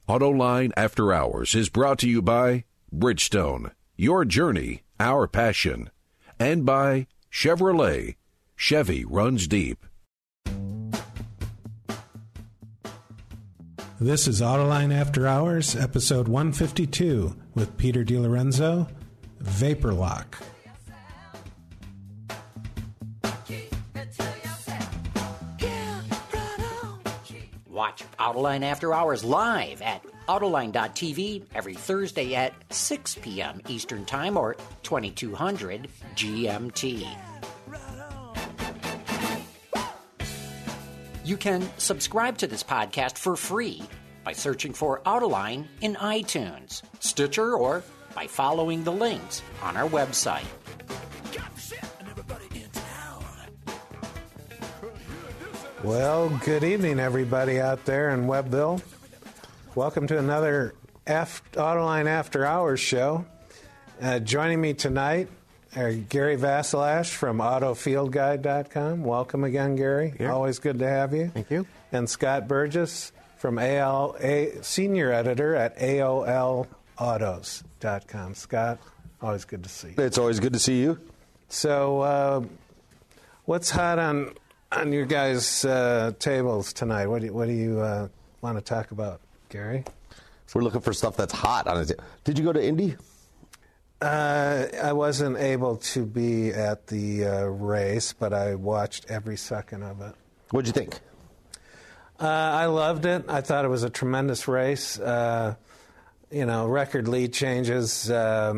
Autoline After Hours is brought to you by Bridgestone, your journey, our passion, and by Chevrolet. Chevy runs deep. This is Autoline After Hours, episode 152, with Peter DiLorenzo, Vapor Lock. Watch Autoline After Hours live at Autoline.tv every Thursday at 6 p.m. Eastern Time or 2200 GMT. You can subscribe to this podcast for free by searching for Autoline in iTunes, Stitcher, or by following the links on our website. Well, good evening, everybody out there in Webbville. Welcome to another Autoline After Hours show. Joining me tonight are Gary Vasilash from AutoFieldGuide.com. Welcome again, Gary. Yeah. Always good to have you. Thank you. And Scott Burgess from Senior Editor at AOLAutos.com. Scott, always good to see you. It's always good to see you. So, what's hot on your guys' tables tonight? What do you want to talk about, Gary? We're looking for stuff that's hot on it. Did you go to Indy? I wasn't able to be at the race, but I watched every second of it. What'd you think? I loved it. I thought it was a tremendous race. Record lead changes.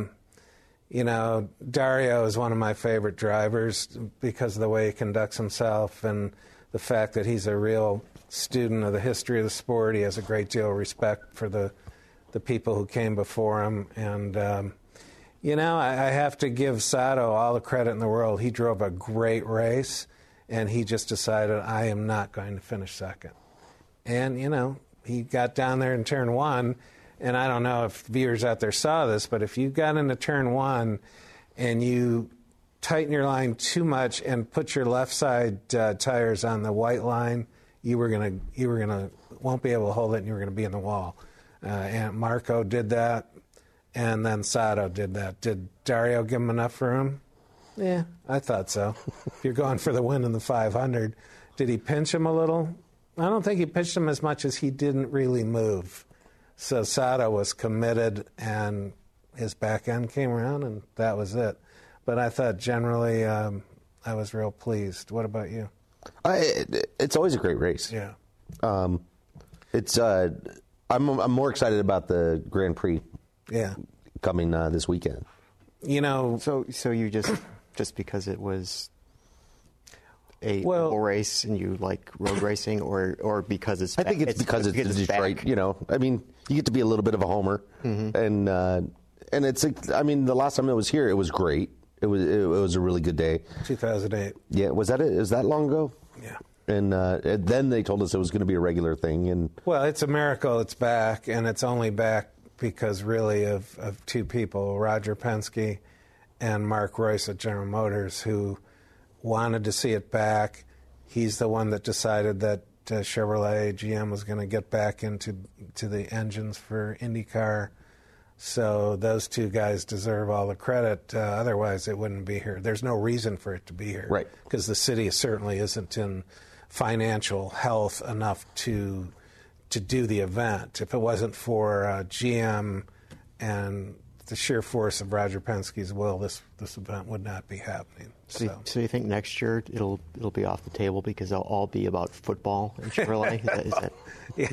Dario is one of my favorite drivers because of the way he conducts himself and the fact that he's a real student of the history of the sport. He has a great deal of respect for the people who came before him. And, I have to give Sato all the credit in the world. He drove a great race, and he just decided, I am not going to finish second. And, he got down there in turn one. And I don't know if viewers out there saw this, but if you got into turn one and you tighten your line too much and put your left side tires on the white line, you won't be able to hold it, and you were gonna be in the wall. And Marco did that, and then Sato did that. Did Dario give him enough room? Yeah, I thought so. If you're going for the win in the 500, did he pinch him a little? I don't think he pinched him as much as he didn't really move. So Sato was committed, and his back end came around, and that was it. But I thought generally I was real pleased. What about you? It's always a great race. Yeah. I'm more excited about the Grand Prix. Yeah. Coming this weekend. So you just because it was a race and you like road racing, or because it's? I think it's because it's Detroit. Back. I mean, you get to be a little bit of a homer, and it's. The last time I was here, it was great. It was a really good day. 2008. Yeah, was that it? Is that long ago? Yeah. And then they told us it was going to be a regular thing. And well, it's a miracle it's back, and it's only back because really of two people, Roger Penske and Mark Reuss at General Motors, who wanted to see it back. He's the one that decided that Chevrolet GM was going to get back into the engines for IndyCar. So those two guys deserve all the credit. Otherwise, it wouldn't be here. There's no reason for it to be here, right? Because the city certainly isn't in financial health enough to do the event. If it wasn't for GM and the sheer force of Roger Penske's will, this event would not be happening. So you think next year it'll be off the table because it'll all be about football in Chevrolet? Is that? Yeah,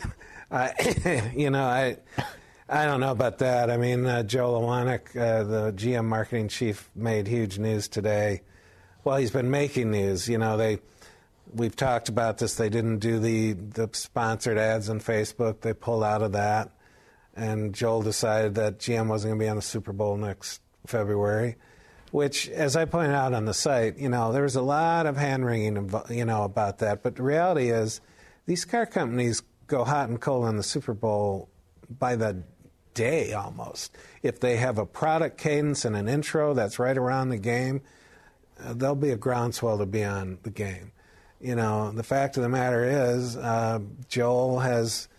I don't know about that. I mean, Joe Lewanick, the GM marketing chief, made huge news today. Well, he's been making news. We've talked about this. They didn't do the sponsored ads on Facebook. They pulled out of that. And Joel decided that GM wasn't going to be on the Super Bowl next February, which, as I pointed out on the site, there was a lot of hand-wringing, about that. But the reality is these car companies go hot and cold on the Super Bowl by the day almost. If they have a product cadence and an intro that's right around the game, there'll be a groundswell to be on the game. The fact of the matter is Joel has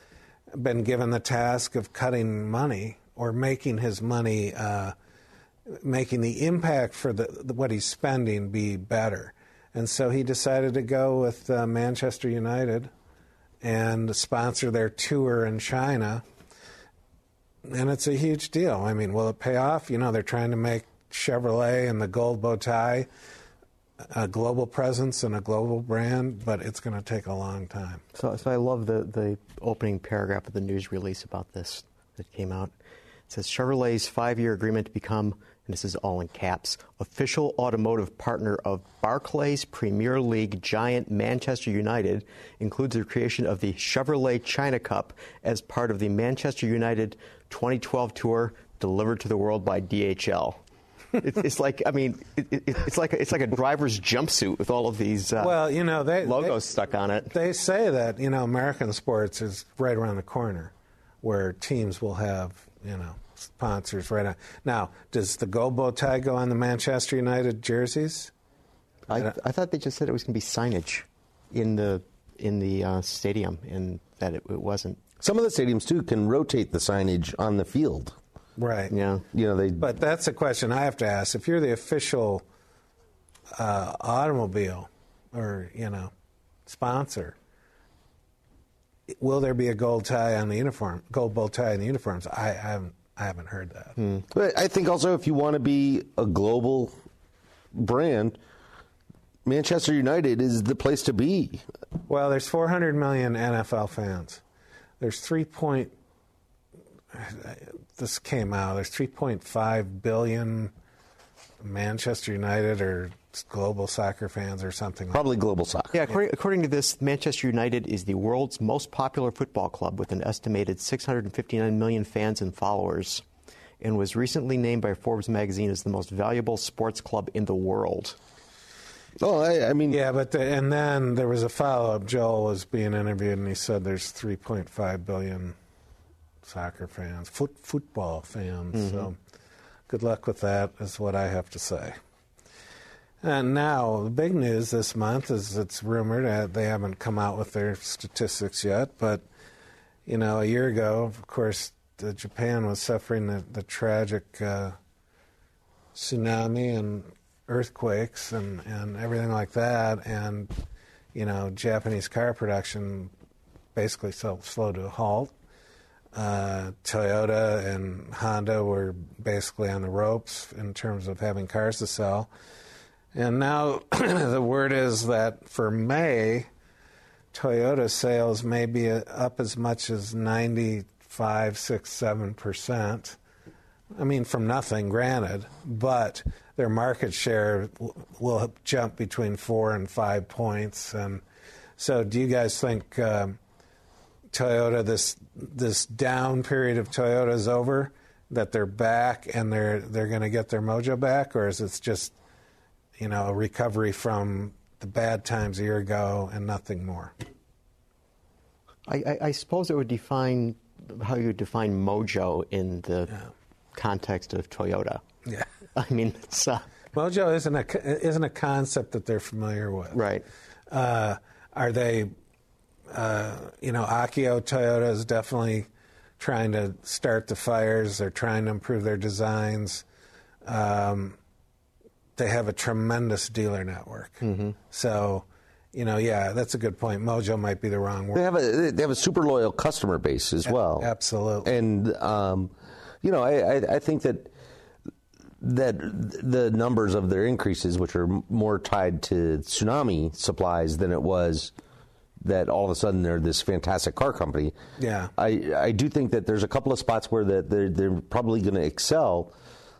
been given the task of cutting money or making his money, making the impact for what he's spending be better. And so he decided to go with Manchester United and sponsor their tour in China. And it's a huge deal. I mean, will it pay off? You know, they're trying to make Chevrolet and the gold bow tie a global presence and a global brand, but it's going to take a long time. So I love the opening paragraph of the news release about this that came out. It says Chevrolet's 5-year agreement to become, and this is all in caps, official automotive partner of Barclays Premier League giant Manchester United includes the creation of the Chevrolet China Cup as part of the Manchester United 2012 tour delivered to the world by DHL. It's like, I mean, it's like a driver's jumpsuit with all of these logos stuck on it. They say that, you know, American sports is right around the corner where teams will have, you know, sponsors right on. Now, does the gold bow tie go on the Manchester United jerseys? I thought they just said it was going to be signage in the stadium, and that it wasn't. Some of the stadiums too can rotate the signage on the field. Right. Yeah. You know, But that's a question I have to ask. If you're the official automobile or, you know, sponsor, will there be a gold tie on the uniform? Gold bow tie on the uniforms? I haven't heard that. But I think also if you want to be a global brand, Manchester United is the place to be. Well, there's 400 million NFL fans. There's this came out. There's 3.5 billion Manchester United or global soccer fans or something. Probably global soccer. Yeah, according to this, Manchester United is the world's most popular football club with an estimated 659 million fans and followers, and was recently named by Forbes magazine as the most valuable sports club in the world. Oh, I mean... Yeah, but and then there was a follow-up. Joel was being interviewed, and he said there's 3.5 billion soccer fans, football fans. Mm-hmm. So good luck with that is what I have to say. And now, the big news this month is it's rumored, they haven't come out with their statistics yet, but, you know, a year ago, of course, Japan was suffering the tragic tsunami and earthquakes and everything like that, and, you know, Japanese car production basically slowed to a halt. Toyota and Honda were basically on the ropes in terms of having cars to sell. And now the word is that for May, Toyota sales may be up as much as 95, 6, 7%. I mean, from nothing, granted, but their market share will jump between 4 and 5 points. And so do you guys think Toyota, this down period of Toyota is over, that they're back and they're going to get their mojo back, or is it just, you know, a recovery from the bad times a year ago and nothing more? I suppose it would define how you define mojo in the context of Toyota. Yeah. I mean, it's... mojo isn't a concept that they're familiar with. Right. Are they... you know, Akio Toyota is definitely trying to start the fires. They're trying to improve their designs. They have a tremendous dealer network. Mm-hmm. So, you know, yeah, that's a good point. Mojo might be the wrong word. They have a super loyal customer base as well. Absolutely. And, you know, I think that the numbers of their increases, which are more tied to tsunami supplies than it was that all of a sudden they're this fantastic car company. Yeah. I do think that there's a couple of spots where they're probably going to excel,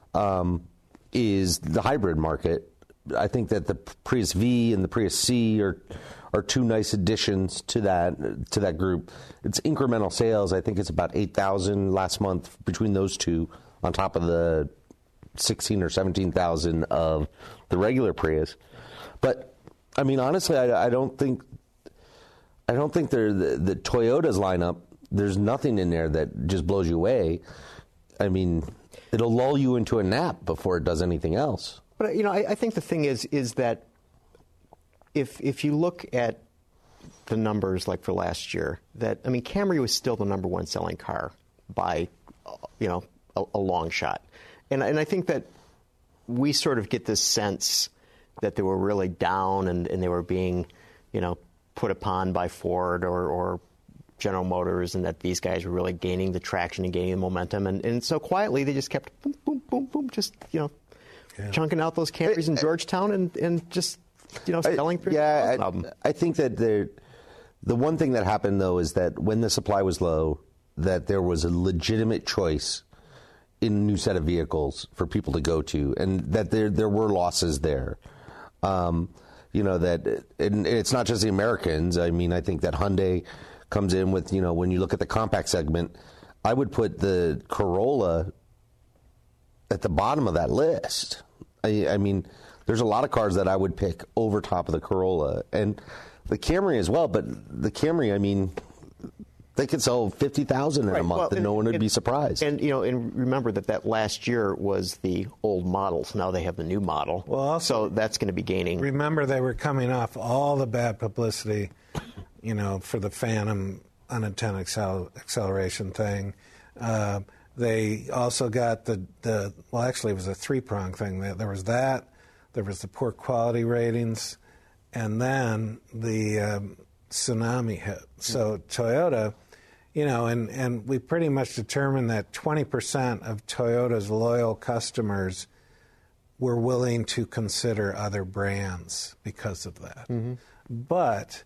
is the hybrid market. I think that the Prius V and the Prius C are two nice additions to that group. It's incremental sales. I think it's about 8,000 last month between those two, on top of the 16 or 17,000 of the regular Prius. But I mean, honestly, I don't think they're the Toyota's lineup. There's nothing in there that just blows you away. I mean, it'll lull you into a nap before it does anything else. But, you know, I think the thing is that if you look at the numbers like for last year, that I mean, Camry was still the number one selling car by, a long shot, and I think that we sort of get this sense that they were really down and they were being, put upon by Ford or General Motors, and that these guys were really gaining the traction and gaining the momentum, and so quietly they just kept boom, boom, boom, boom, just chunking out those Camrys in Georgetown and just selling. I think that the one thing that happened though is that when the supply was low, that there was a legitimate choice in a new set of vehicles for people to go to, and that there were losses there. That and it's not just the Americans. I mean, I think that Hyundai comes in with, when you look at the compact segment, I would put the Corolla at the bottom of that list. I mean, there's a lot of cars that I would pick over top of the Corolla, and the Camry as well. But the Camry, I mean, they could sell 50,000 in a month, and no one would be surprised. And and remember that last year was the old models. Now they have the new model. Well, also, so that's going to be gaining. Remember, they were coming off all the bad publicity, for the Phantom unintended acceleration thing. They also got actually it was a three-pronged thing. There was that, there was the poor quality ratings, and then the tsunami hit. So Toyota, and we pretty much determined that 20% of Toyota's loyal customers were willing to consider other brands because of that. Mm-hmm. But,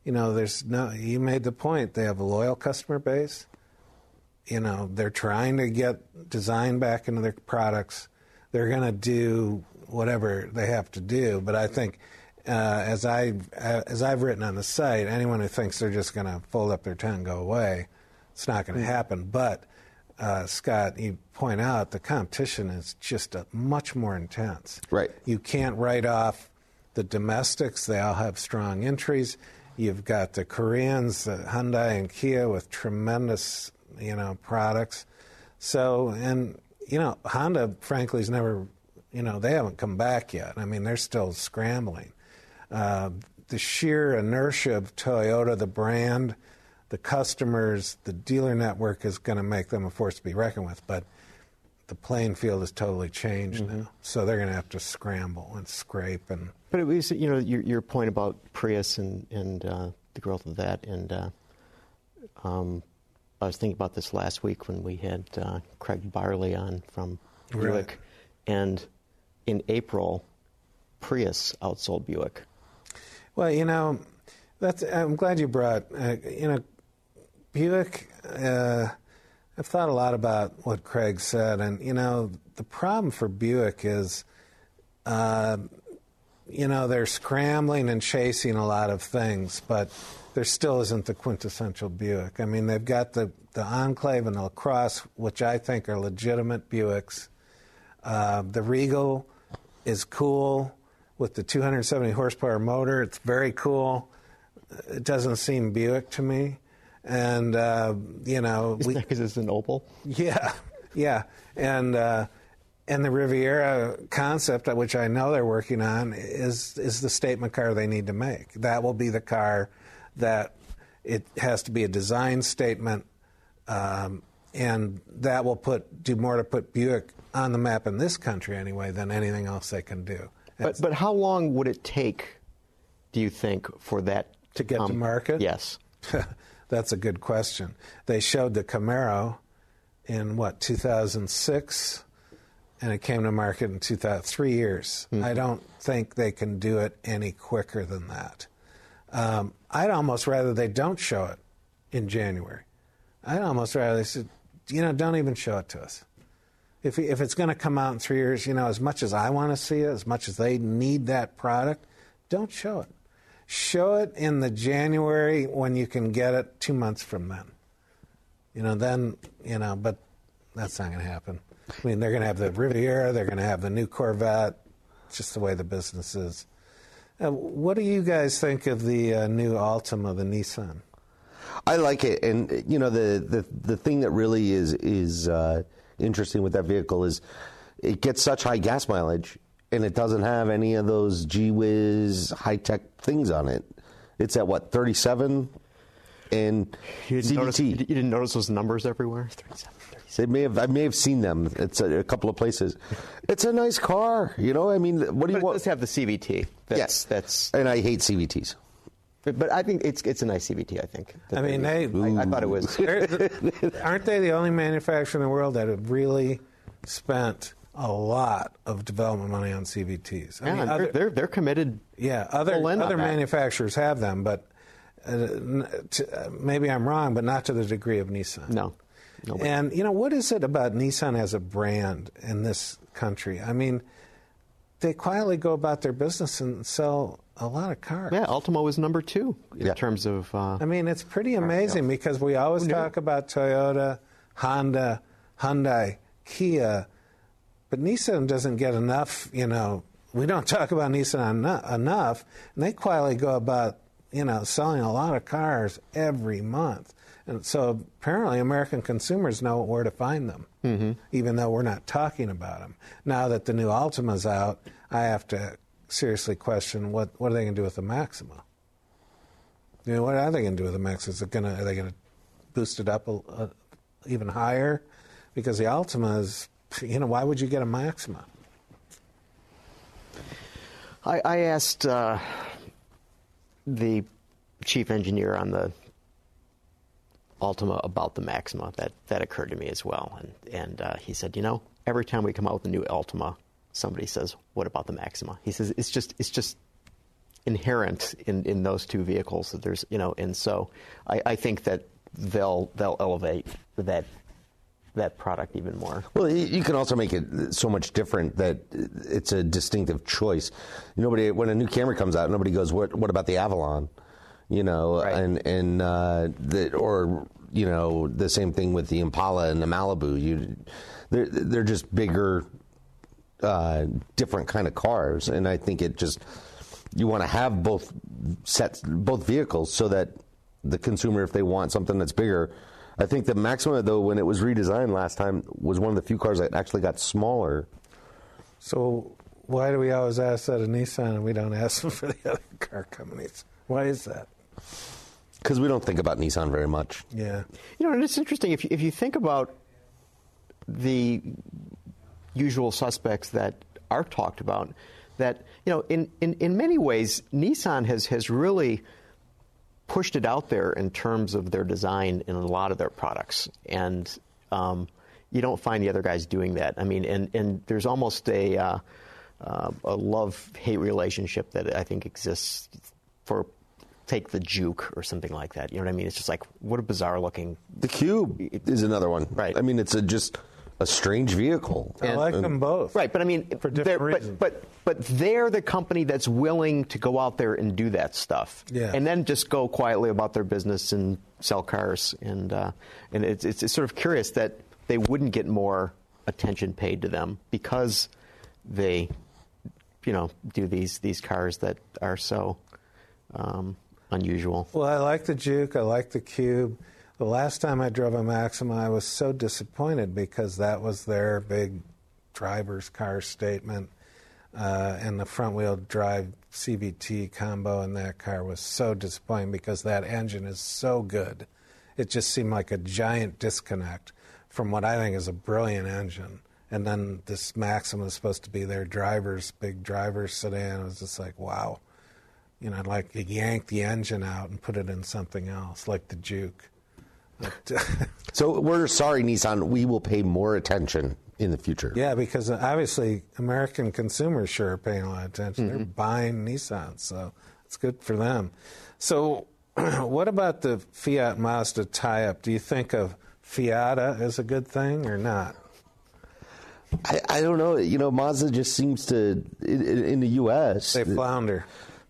you made the point, they have a loyal customer base. They're trying to get design back into their products. They're going to do whatever they have to do. But I think, as I've written on the site, anyone who thinks they're just going to fold up their tent and go away, it's not going to happen. But, Scott, you point out the competition is just much more intense. Right. You can't write off the domestics. They all have strong entries. You've got the Koreans, the Hyundai and Kia with tremendous products. So, and, Honda, frankly, has never, they haven't come back yet. I mean, they're still scrambling. The sheer inertia of Toyota, the brand, the customers, the dealer network is going to make them a force to be reckoned with. But the playing field has totally changed now. So they're going to have to scramble and scrape. But it was, your point about Prius and the growth of that. And I was thinking about this last week when we had Craig Barley on from Buick. Right. And in April, Prius outsold Buick. Well, I'm glad you brought, Buick, I've thought a lot about what Craig said, and, the problem for Buick is, they're scrambling and chasing a lot of things, but there still isn't the quintessential Buick. I mean, they've got the Enclave and the LaCrosse, which I think are legitimate Buicks. The Regal is cool with the 270 horsepower motor. It's very cool. It doesn't seem Buick to me. And, because it's an Opel? Yeah. And the Riviera concept, which I know they're working on, is the statement car they need to make. That will be the car that it has to be a design statement, and that will do more to put Buick on the map in this country anyway than anything else they can do. But how long would it take, do you think, for that to get to market? Yes. That's a good question. They showed the Camaro in, 2006, and it came to market in 3 years. Mm-hmm. I don't think they can do it any quicker than that. I'd almost rather they don't show it in January. I'd almost rather they said, don't even show it to us. If it's going to come out in 3 years, as much as I want to see it, as much as they need that product, don't show it. Show it in the January when you can get it 2 months from then. But that's not going to happen. I mean, they're going to have the Riviera, they're going to have the new Corvette. It's just the way the business is. What do you guys think of the new Altima, the Nissan? I like it, and the thing that really is interesting with that vehicle is it gets such high gas mileage, and it doesn't have any of those gee whiz high tech things on it. It's at what, 37? And You CVT. didn't notice those numbers everywhere? 37, 37. I may have seen them. It's a couple of places. It's a nice car, you know. I mean, what do you But it want? does have the CVT. Yes, That's. and I hate CVTs. But I think it's a nice CVT. I think. I mean, I thought it was. aren't they the only manufacturer in the world that have really spent a lot of development money on CVTs? I mean, they're committed. Yeah, full in on other that. manufacturers have them, but maybe I'm wrong, but not to the degree of Nissan. No. Nobody. And, you know, what is it about Nissan as a brand in this country? I mean, they quietly go about their business and sell a lot of cars. Yeah, Altima was number 2 in Yeah. terms of. I mean, it's pretty amazing because we always talk about Toyota, Honda, Hyundai, Kia, but Nissan doesn't get enough, you know. We don't talk about Nissan enough, and they quietly go about, you know, selling a lot of cars every month. And so apparently American consumers know where to find them, even though we're not talking about them. Now that the new Altima's out, I have to seriously question what are they going to do with the Maxima? You know, what are they going to do with the Maxima? Are they going to boost it up even higher? Because the Altima is, you know, why would you get a Maxima? I asked the chief engineer on the Altima about the Maxima. That occurred to me as well, and he said, you know, every time we come out with a new Altima, somebody says, "What about the Maxima?" He says it's just inherent in those two vehicles that there's, you know, and so I think that they'll elevate that product even more. Well, you can also make it so much different that it's a distinctive choice. Nobody, when a new Camry comes out, nobody goes, "What about the Avalon?" You know, Right. or you know, the same thing with the Impala and the Malibu. They're just bigger, different kind of cars, and I think you want to have both vehicles so that the consumer, if they want something that's bigger. I think the Maxima, though, when it was redesigned last time, was one of the few cars that actually got smaller. So why do we always ask that of Nissan and we don't ask them for the other car companies? Why is that? Because we don't think about Nissan very much. Yeah. You know, and it's interesting if you think about the usual suspects that are talked about, that, you know, in many ways, Nissan has really pushed it out there in terms of their design in a lot of their products, and you don't find the other guys doing that. I mean, and there's almost a love-hate relationship that I think exists for, take the Juke or something like that. You know what I mean? It's just like, what a bizarre looking. The Cube is another one. Right. I mean, it's just a strange vehicle. I like them both. Right, but I mean, for different reasons. But they're the company that's willing to go out there and do that stuff, Yeah. and then just go quietly about their business and sell cars. And it's sort of curious that they wouldn't get more attention paid to them because they, you know, do these cars that are so unusual. Well, I like the Juke. I like the Cube. The last time I drove a Maxima, I was so disappointed because that was their big driver's car statement. And the front-wheel drive CVT combo in that car was so disappointing because that engine is so good. It just seemed like a giant disconnect from what I think is a brilliant engine. And then this Maxima is supposed to be their big driver's sedan. It was just like, wow. You know, I'd like to yank the engine out and put it in something else, like the Juke. So we're sorry, Nissan. We will pay more attention in the future. Yeah, because obviously American consumers sure are paying a lot of attention. They're buying Nissan, so it's good for them. So what about the Fiat Mazda tie-up? Do you think of Fiata as a good thing or not? I don't know. You know, Mazda just seems to, in the U.S., They flounder.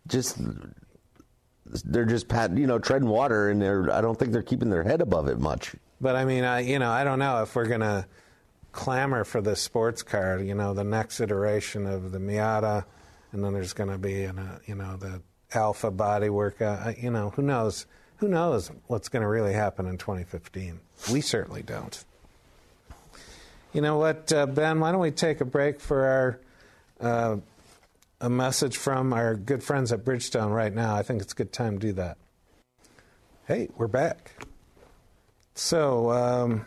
They're just treading water, and I don't think they're keeping their head above it much. But I mean, I don't know if we're going to clamor for the sports car. You know, the next iteration of the Miata, and then there's going to be the Alpha bodywork. Who knows? Who knows what's going to really happen in 2015? We certainly don't. You know what, Ben? Why don't we take a break for our a message from our good friends at Bridgestone right now. I think it's a good time to do that. Hey, we're back. So,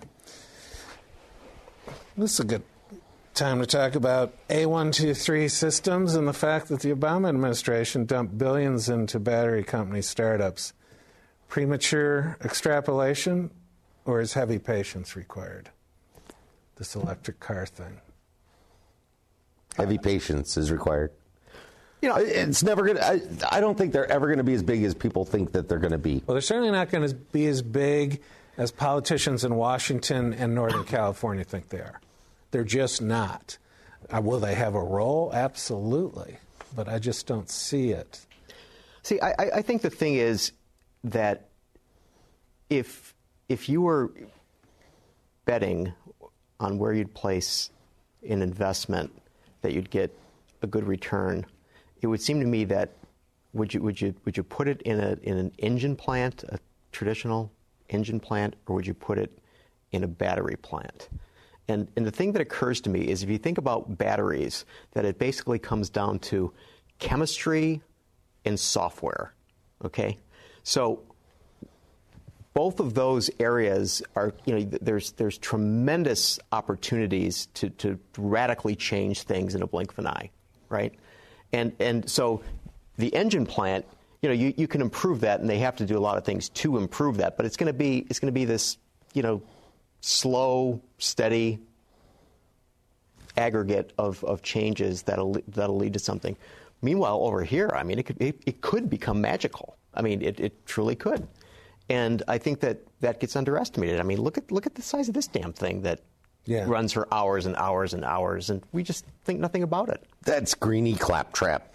this is a good time to talk about A123 systems and the fact that the Obama administration dumped billions into battery company startups. Premature extrapolation, or is heavy patience required? This electric car thing. Heavy patience is required. You know, it's never going to, I don't think they're ever going to be as big as people think that they're going to be. Well, they're certainly not going to be as big as politicians in Washington and Northern California think they are. They're just not. Will they have a role? Absolutely. But I just don't see it. See, I think the thing is that if you were betting on where you'd place an investment that you'd get a good return, it would seem to me that would you put it in an engine plant, a traditional engine plant, or would you put it in a battery plant? And the thing that occurs to me is if you think about batteries, that it basically comes down to chemistry and software. Okay, so both of those areas are, there's tremendous opportunities to radically change things in a blink of an eye, right? And so the engine plant, you can improve that, and they have to do a lot of things to improve that, but it's going to be this, slow, steady aggregate of changes that'll lead to something. Meanwhile, over here, I mean, it could become magical. I mean, it truly could. And I think that gets underestimated. I mean, look at the size of this damn thing that runs for hours and hours and hours, and we just think nothing about it. That's greeny claptrap.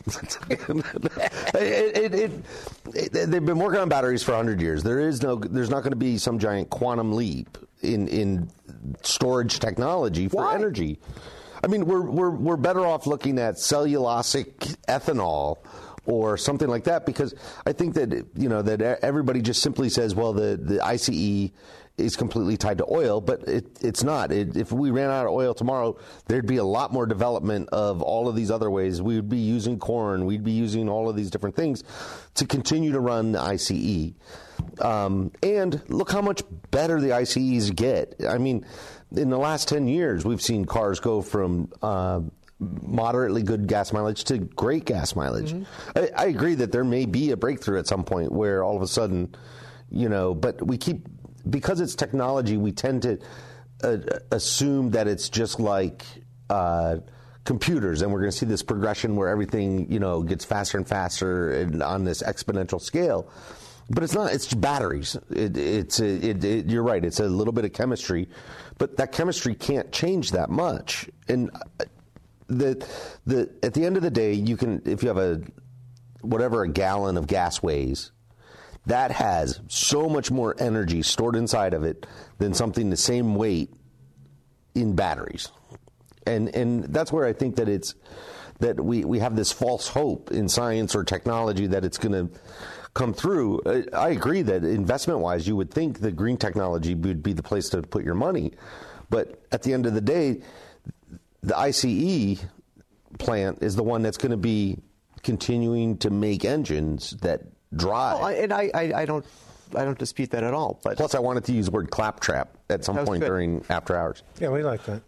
They've been working on batteries for 100 years. There's not going to be some giant quantum leap in storage technology for energy. I mean, we're better off looking at cellulosic ethanol or something like that, because I think that that everybody just simply says, well, the ICE is completely tied to oil, but it's not. If we ran out of oil tomorrow, there'd be a lot more development of all of these other ways. We would be using corn. We'd be using all of these different things to continue to run the ICE. And look how much better the ICEs get. I mean, in the last 10 years, we've seen cars go from moderately good gas mileage to great gas mileage. Mm-hmm. I agree that there may be a breakthrough at some point where all of a sudden, but we keep, because it's technology, we tend to assume that it's just like computers, and we're going to see this progression where everything, gets faster and faster and on this exponential scale. But it's not. It's batteries. You're right. It's a little bit of chemistry, but that chemistry can't change that much. And at the end of the day, you can, if you have a gallon of gas weighs, that has so much more energy stored inside of it than something the same weight in batteries. And that's where I think that we have this false hope in science or technology that it's going to come through. I agree that investment-wise, you would think the green technology would be the place to put your money. But at the end of the day, the ICE plant is the one that's going to be continuing to make engines that drive. Well, and I don't dispute that at all. But plus, I wanted to use the word claptrap at some point during after hours. Yeah, we like that.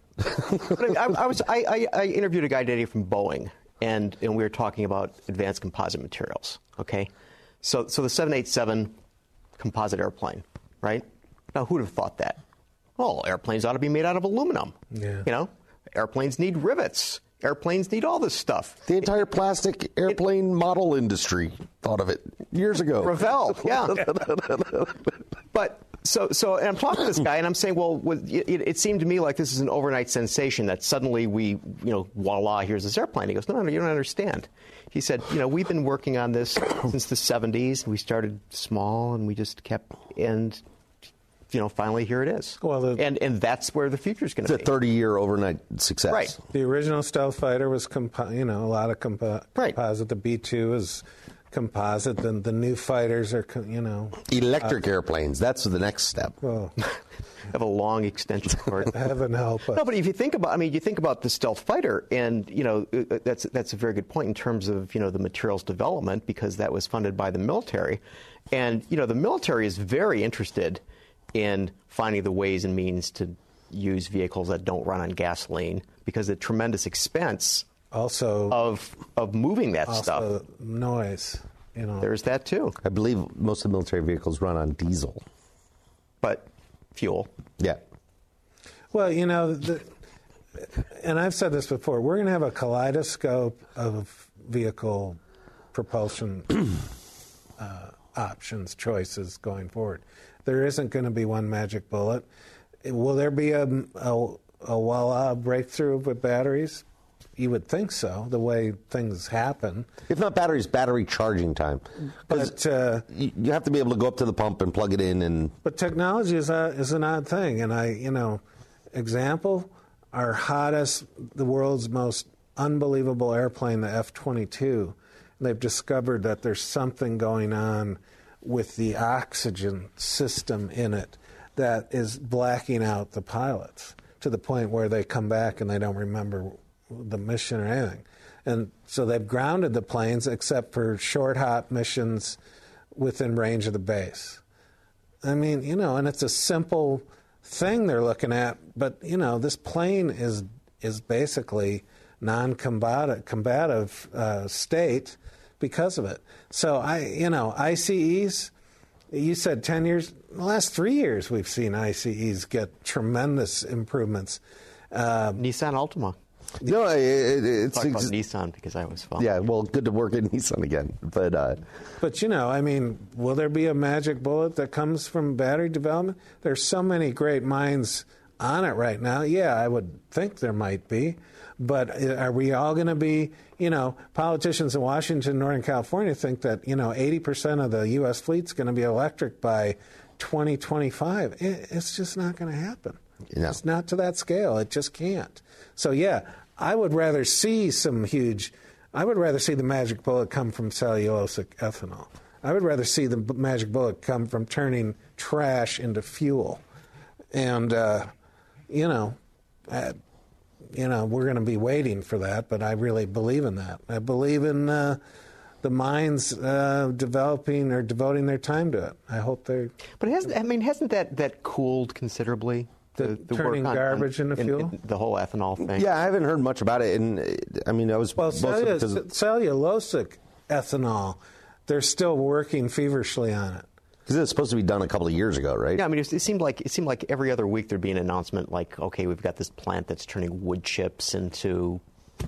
I interviewed a guy today from Boeing, and we were talking about advanced composite materials. Okay, so the 787 composite airplane, right? Now, who'd have thought that? Well, airplanes ought to be made out of aluminum. Yeah. Airplanes need rivets. Airplanes need all this stuff. The entire plastic airplane model industry thought of it years ago. Ravel, yeah. But so and I'm talking to this guy, and I'm saying, well, it seemed to me like this is an overnight sensation that suddenly we, voila, here's this airplane. He goes, no, you don't understand. He said, we've been working on this since the 70s. We started small, and we just kept, and finally here it is. Well, and that's where the future is going to be. It's a 30-year overnight success. Right. The original stealth fighter was, a lot of composite. Right. The B-2 is composite. Then the new fighters are, Electric airplanes. That's the next step. well, Have a long extension cord. heaven help us. No, but if you think about the stealth fighter, and that's a very good point in terms of the materials development, because that was funded by the military, and the military is very interested in finding the ways and means to use vehicles that don't run on gasoline, because the tremendous expense Also, of moving that stuff. also noise. There's that too, I believe most of the military vehicles run on diesel. but fuel. Yeah. Well, and I've said this before, we're going to have a kaleidoscope of vehicle propulsion options, choices going forward. There isn't going to be one magic bullet. Will there be a voila breakthrough with batteries? You would think so, the way things happen. If not batteries, battery charging time. But You have to be able to go up to the pump and plug it in. But technology is an odd thing, and example, our hottest, the world's most unbelievable airplane, the F-22. They've discovered that there's something going on with the oxygen system in it that is blacking out the pilots to the point where they come back and they don't remember the mission or anything. And so they've grounded the planes except for short hop missions within range of the base. I mean, and it's a simple thing they're looking at, but this plane is basically non-combative state because of it. So ICEs, you said 10 years. In the last 3 years, we've seen ICEs get tremendous improvements. Nissan Altima. No, it's Talk about Nissan because I was fun. Yeah, well, good to work at Nissan again. But will there be a magic bullet that comes from battery development? There's so many great minds on it right now. Yeah, I would think there might be. But are we all going to be, politicians in Washington, Northern California think that, 80% of the U.S. fleet's going to be electric by 2025. It's just not going to happen. No. It's not to that scale. It just can't. So, yeah, I would rather see the magic bullet come from cellulosic ethanol. I would rather see the magic bullet come from turning trash into fuel. And, we're going to be waiting for that, but I really believe in that. I believe in the minds developing or devoting their time to it. I hope they. But hasn't that cooled considerably? The turning work garbage into fuel? The whole ethanol thing. Yeah, I haven't heard much about it. And I was cellulosic ethanol, they're still working feverishly on it. Because it's supposed to be done a couple of years ago, right? Yeah, it seemed like every other week there'd be an announcement like, okay, we've got this plant that's turning wood chips into,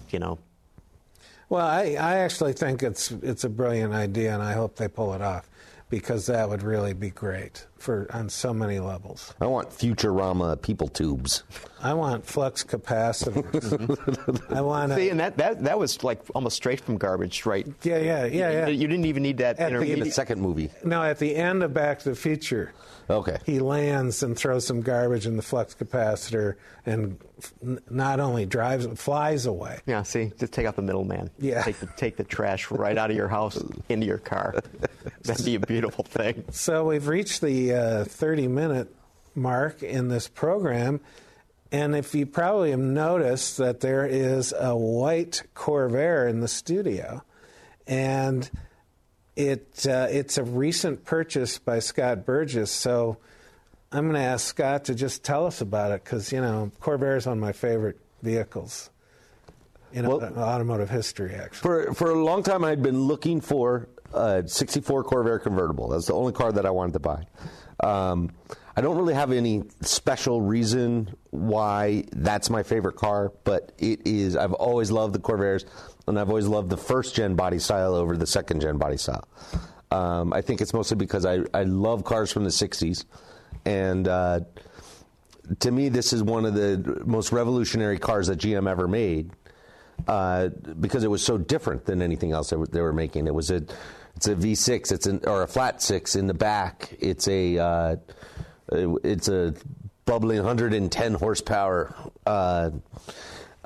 Well, I actually think it's a brilliant idea, and I hope they pull it off, because that would really be great on so many levels. I want Futurama people tubes. I want flux capacitors. I want. See, and that was like almost straight from garbage, right? Yeah. You didn't even need that. In the second movie. No, at the end of Back to the Future. Okay. He lands and throws some garbage in the flux capacitor, and not only flies away. Yeah. See, just take out the middleman. Yeah. Take the trash right out of your house into your car. That'd be a beautiful thing. So we've reached the 30-minute mark in this program, and if you probably have noticed that there is a white Corvair in the studio, and it's a recent purchase by Scott Burgess. So I'm going to ask Scott to just tell us about it, because Corvair is one of my favorite vehicles in automotive history. Actually, for a long time, I'd been looking for a '64 Corvair convertible. That's the only car that I wanted to buy. I don't really have any special reason why that's my favorite car, but it is. I've always loved the Corvairs, and I've always loved the first-gen body style over the second-gen body style. I think it's mostly because I love cars from the 60s, and to me, this is one of the most revolutionary cars that GM ever made, because it was so different than anything else they were making. It's a V6, or a flat six in the back. It's a bubbling 110 horsepower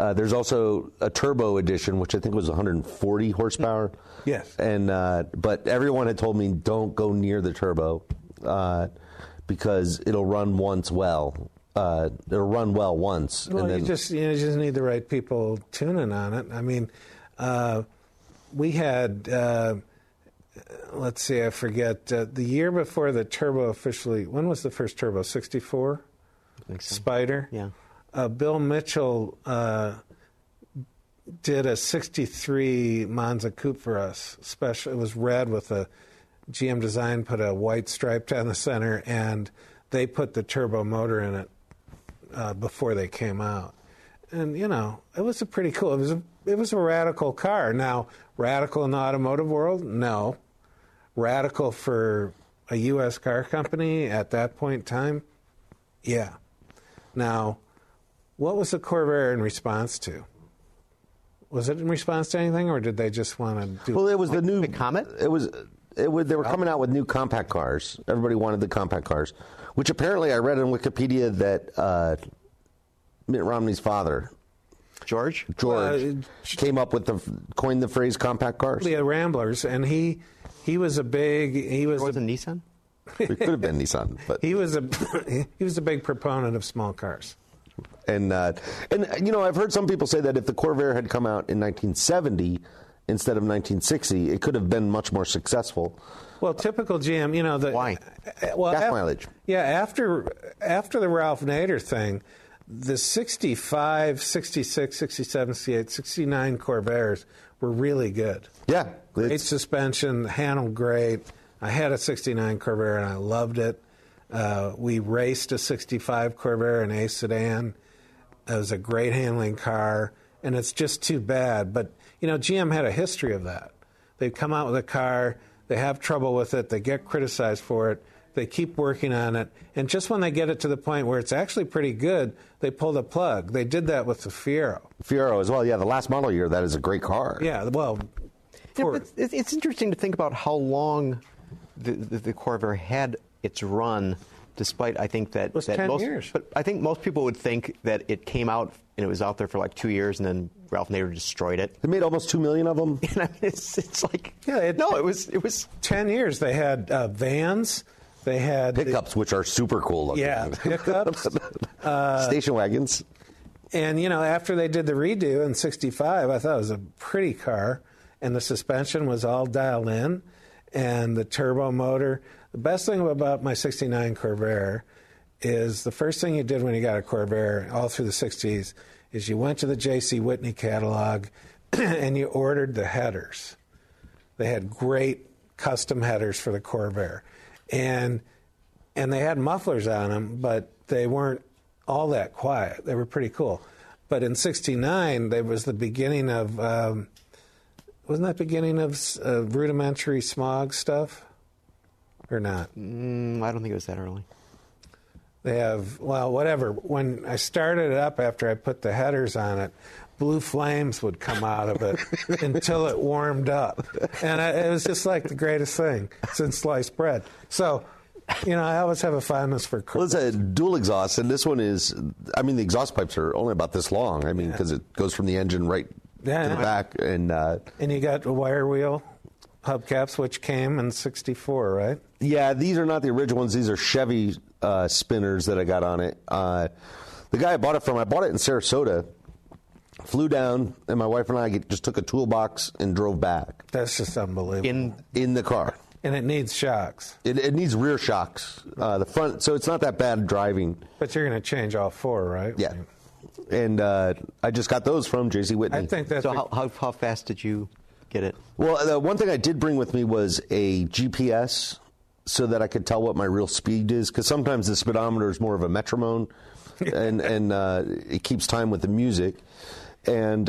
There's also a turbo edition, which I think was 140 horsepower. Yes. And but everyone had told me don't go near the turbo because it'll run well. It'll run well once. Well, and then you just need the right people tuning on it. I mean, we had, let's see, I forget, the year before the turbo officially, when was the first turbo, 64? I think so. Spider? Yeah. Bill Mitchell did a 63 Monza Coupe for us. Special. It was red with a GM design, put a white stripe down the center, and they put the turbo motor in it before they came out. And, you know, it was a pretty cool, it was a radical car. Now, radical in the automotive world? No. Radical for a U.S. car company at that point in time? Yeah. Now, what was the Corvair in response to? Was it in response to anything, or did they just want to do? Well, it was the new Comet. It was. They were coming out with new compact cars. Everybody wanted the compact cars, which apparently I read on Wikipedia that Mitt Romney's father, George, came up with coined the phrase compact cars. Yeah, Ramblers, and he was a big. Was it Nissan? It could have been Nissan, but he was a big proponent of small cars. And you know, I've heard some people say that if the Corvair had come out in 1970 instead of 1960, it could have been much more successful. Well, typical GM, you know, Why? Well, Gas mileage. Yeah, after the Ralph Nader thing, the 65, 66, 67, 68, 69 Corvairs were really good. Yeah, Great suspension, handled great. I had a 69 Corvair and I loved it. We raced a 65 Corvair, an A sedan. It was a great handling car, and it's just too bad. But, you know, GM had a history of that. They come out with a car, they have trouble with it, they get criticized for it, they keep working on it, and just when they get it to the point where it's actually pretty good, they pull the plug. They did that with the Fiero. Fiero as well. Yeah, the last model year, that is a great car. Yeah, well, But it's interesting to think about how long the Corvair had its run, despite I think that, it was 10 years. But I think most people would think that it came out and it was out there for like 2 years, and then Ralph Nader destroyed it. They made almost 2 million of them. And I mean, it's like it was 10 years. They had vans. They had Pickups, which are super cool looking. Yeah, pickups. Station wagons. And, you know, after they did the redo in 65, I thought it was a pretty car. And the suspension was all dialed in. And the turbo motor. The best thing about my 69 Corvair is the first thing you did when you got a Corvair all through the 60s is you went to the J.C. Whitney catalog and you ordered the headers. They had great custom headers for the Corvair. And they had mufflers on them, but they weren't all that quiet. They were pretty cool. But in 69, there was the beginning of, wasn't that beginning of rudimentary smog stuff? Or not? I don't think it was that early. They have, well, whatever. When I started it up after I put the headers on it, blue flames would come out of it until it warmed up. And it was just like the greatest thing since sliced bread. So, you know, I always have a fondness for Corvair. Well, it's a dual exhaust, and this one is, I mean, the exhaust pipes are only about this long. I mean, because it goes from the engine right to the back. And you got a wire wheel hubcaps, which came in 64, right? Yeah, these are not the original ones. These are Chevy spinners that I got on it. The guy I bought it from, I bought it in Sarasota, flew down, and my wife and I just took a toolbox and drove back. That's just unbelievable. In the car. And it needs shocks. It needs rear shocks. The front, so it's not that bad driving. But you're going to change all four, right? Yeah. And I just got those from J.C. Whitney. I think that's... So how fast did you get it? Well, the one thing I did bring with me was a GPS so that I could tell what my real speed is, because sometimes the speedometer is more of a metronome, and it keeps time with the music. And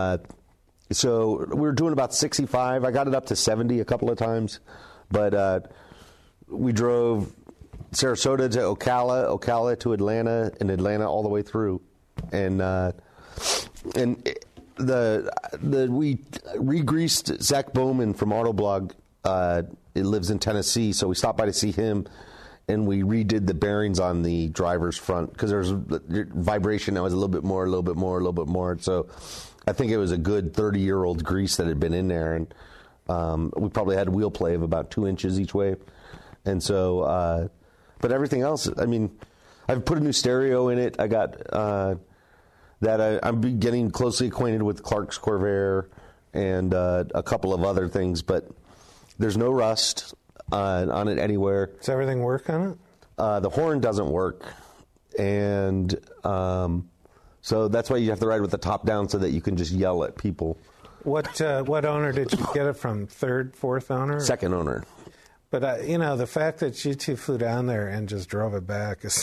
so we were doing about 65. I got it up to 70 a couple of times, but we drove Sarasota to Ocala to Atlanta, and Atlanta all the way through, and we re-greased Zach Bowman from Autoblog. It lives in Tennessee, so we stopped by to see him, and we redid the bearings on the driver's front because there's vibration that was a little bit more. So I think it was a good 30-year-old grease that had been in there, and we probably had wheel play of about 2 inches each way. And so, but everything else, I mean, I've put a new stereo in it. I got I'm getting closely acquainted with Clark's Corvair and a couple of other things, but there's no rust on it anywhere. Does everything work on it? The horn doesn't work, and so that's why you have to ride with the top down so that you can just yell at people. What owner did you get it from? Third, fourth owner? Second owner. But the fact that you two flew down there and just drove it back is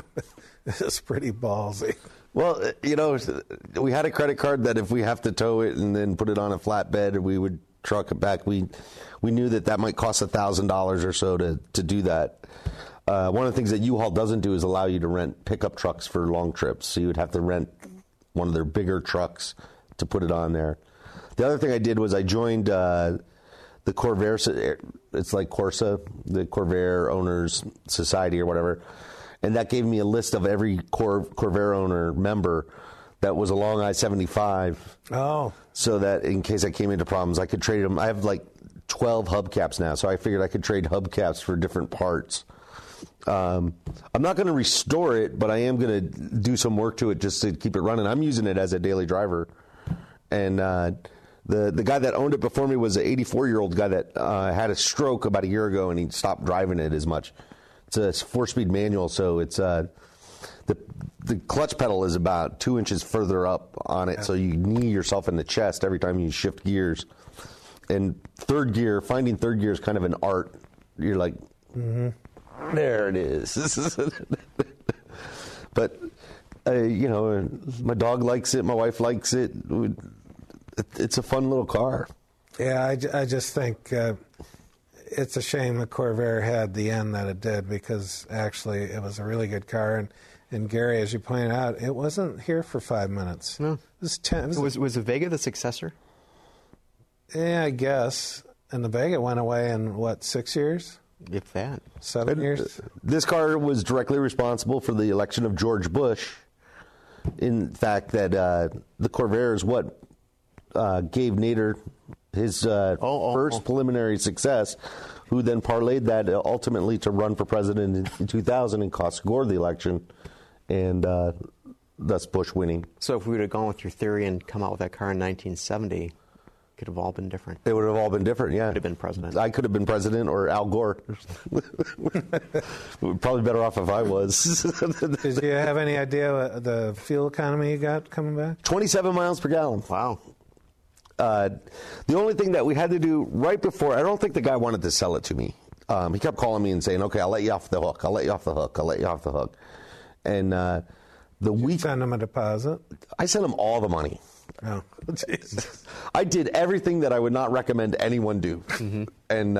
is pretty ballsy. Well, we had a credit card that if we have to tow it and then put it on a flatbed, we would truck it back. We knew that might cost $1,000 or so to do that. One of the things that U-Haul doesn't do is allow you to rent pickup trucks for long trips. So you would have to rent one of their bigger trucks to put it on there. The other thing I did was I joined the Corvair. It's like Corsa, the Corvair Owners Society or whatever. And that gave me a list of every Corvair owner member that was along I-75. Oh. So that in case I came into problems, I could trade them. I have like 12 hubcaps now, so I figured I could trade hubcaps for different parts. I'm not going to restore it, but I am going to do some work to it just to keep it running. I'm using it as a daily driver. And the guy that owned it before me was an 84-year-old guy that had a stroke about a year ago, and he stopped driving it as much. It's a 4-speed manual, so it's the clutch pedal is about 2 inches further up on it, so you knee yourself in the chest every time you shift gears. And finding third gear is kind of an art. You're like, there it is. But, my dog likes it, my wife likes it. It's a fun little car. Yeah, I just think it's a shame that Corvair had the end that it did, because actually it was a really good car. And Gary, as you pointed out, it wasn't here for 5 minutes. No. It was 10. Was the Vega the successor? Yeah, I guess. And the Vega went away in, 6 years? If that. 7 years? This car was directly responsible for the election of George Bush. In fact, that the Corvair is what gave Nader his first preliminary success, who then parlayed that ultimately to run for president in 2000 and cost Gore the election, and thus Bush winning. So if we would have gone with your theory and come out with that car in 1970, it could have all been different. It would have all been different, yeah. Could have been president. I could have been president, or Al Gore. Probably better off if I was. Did you have any idea what the fuel economy you got coming back? 27 miles per gallon. Wow. The only thing that we had to do right before, I don't think the guy wanted to sell it to me. He kept calling me and saying, okay, I'll let you off the hook. I'll let you off the hook. I'll let you off the hook. And Send him a deposit? I sent him all the money. Oh, Jesus. I did everything that I would not recommend anyone do. Mm-hmm. And,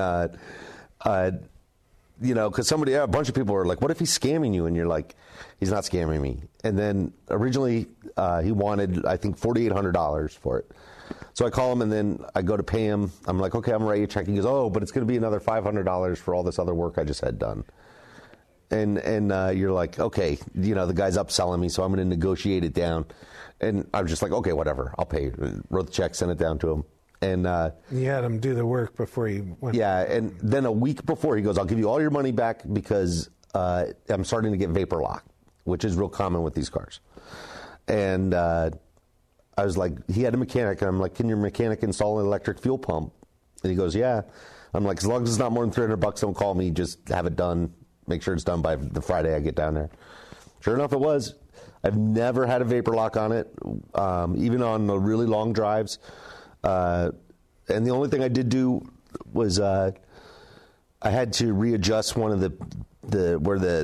because a bunch of people were like, what if he's scamming you? And you're like, he's not scamming me. And then originally he wanted, I think, $4,800 for it. So I call him, and then I go to pay him. I'm like, okay, I'm going to write you a check. He goes, oh, but it's going to be another $500 for all this other work I just had done. And you're like, okay, the guy's upselling me, so I'm going to negotiate it down. And I was just like, okay, whatever, I'll pay you. Wrote the check, sent it down to him. And you had him do the work before you went. Yeah, and then a week before, he goes, I'll give you all your money back because I'm starting to get vapor lock, which is real common with these cars. And I was like, he had a mechanic, and I'm like, can your mechanic install an electric fuel pump? And he goes, yeah. I'm like, as long as it's not more than $300, don't call me. Just have it done. Make sure it's done by the Friday I get down there. Sure enough, it was. I've never had a vapor lock on it, even on the really long drives. And the only thing I did do was I had to readjust one of the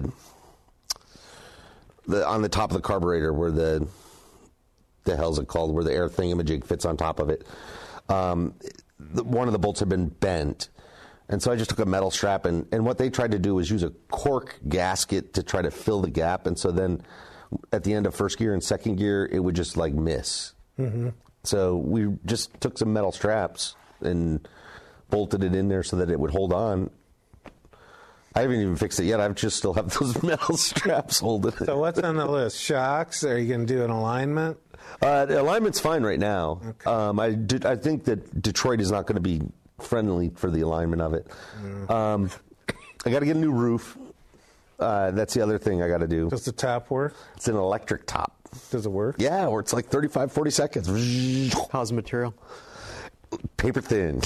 on the top of the carburetor where the hell's it called, where the air thingamajig fits on top of it. One of the bolts had been bent. And so I just took a metal strap, and what they tried to do was use a cork gasket to try to fill the gap. And so then at the end of first gear and second gear, it would just like miss. Mm-hmm. So we just took some metal straps and bolted it in there so that it would hold on. I haven't even fixed it yet. I just still have those metal straps holding it. So what's on the list? Shocks? Are you going to do an alignment? The alignment's fine right now. Okay. I think that Detroit is not going to be friendly for the alignment of it. I got to get a new roof. That's the other thing I got to do. Does the top work? It's an electric top. Does it work? Yeah, or it's like 35, 40 seconds. How's the material? Paper thin.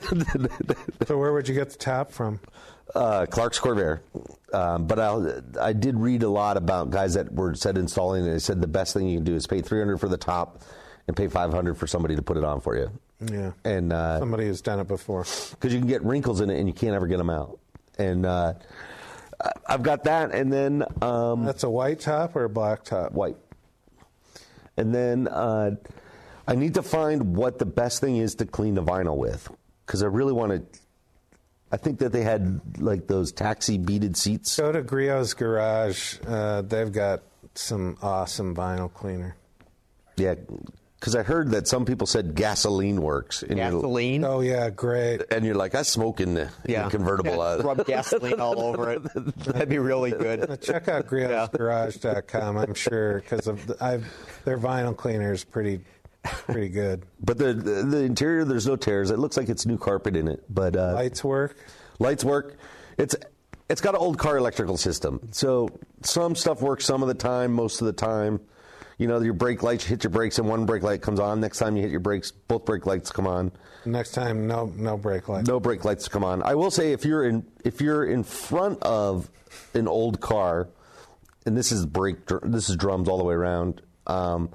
So where would you get the top from? Clark's Corvair. But I did read a lot about guys that said installing it. They said the best thing you can do is pay $300 for the top and pay $500 for somebody to put it on for you. Yeah. And somebody who's done it before. Because you can get wrinkles in it and you can't ever get them out. And I've got that, and then That's a white top or a black top? white. And then I need to find what the best thing is to clean the vinyl with, because I really want to. I think that they had like those taxi beaded seats. Go to Griot's Garage. They've got some awesome vinyl cleaner. Yeah, because I heard that some people said gasoline works. And Gasoline? Oh, yeah, great. and you're like, I smoke in the convertible. Rub gasoline all over it. That'd be really good. Check out griotsgarage.com, I'm sure, because their vinyl cleaner is pretty good. But the interior, there's no tears. It looks like it's new carpet in it. But Lights work? lights work. It's got an old car electrical system. So some stuff works some of the time, most of the time. You know, your brake lights, you hit your brakes and one brake light comes on. Next time you hit your brakes, both brake lights come on. Next time, no brake light. No brake lights come on. I will say if you're in front of an old car, and this is drums all the way around, don't